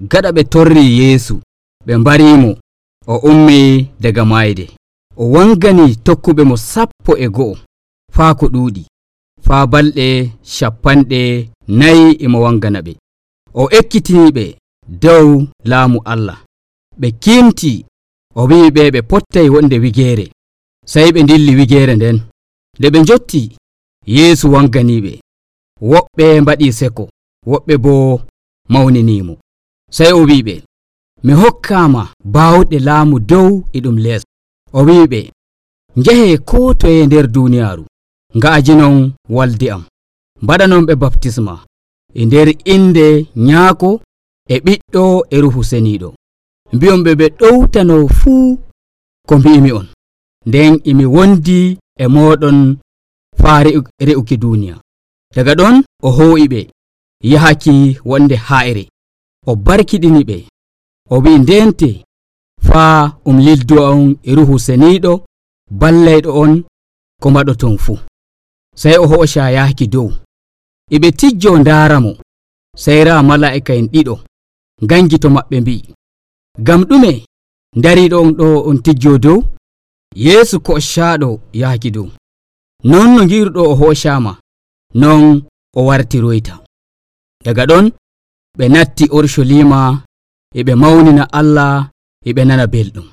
Gaɗa ɓe torri Yeesu, ɓe mbarimo o ummi daga mayde. O wangani tokkuɓe mo 12 faa ko ɗuuɗi, faa balɗe 40 imo wangana ɓe. O ekkitiniɓe dow laamu Allah. Ɓe kimti, o wi'iɓe ɓe pottay wonde wigeere. Sey ɓe dilli wigeere nden. Nde ɓe jotti, Yeesu wanganiɓe. Woɓɓe mbaɗi seko, woɓɓe bo mawninimo. Sey o wi'iɓe, mi hokkama baawɗe laamu dow e ɗum les. O wi'iɓe, njehe ko toye nder duniyaaru, nga'ajinon walde am, mbaɗanon ɓe baptisma e nder inde Nyaako e Ɓiɗɗo e Ruhu Seniiɗo. Mbiyon ɓe ɗowtano fuu ko mbi'imi on, nden imi wondi e moɗon faa re'uki duniya. Daga ɗon o hoo'i ɓe yahaki wonde haa'ire. O barkiɗini ɓe, o wi'i ndente faa lildo on e Ruhu Seniiɗo ballayɗo on ko mbaɗoton fuu. Sey o hoca yahaki dow. Iɓe tijjo ndaara mo. Sey raa mala'ika en 2 gangi to maɓɓe mbi'i, ngam ɗume ndariɗo on ɗo on tijjo dow? Yeesu koccaaɗo yahaki dow. Non no ngiruɗo o hocama, non o wartiroyta. Daga ɗon ɓe natti Urshalima, eɓe mawnina Allah, eɓe nana belɗum.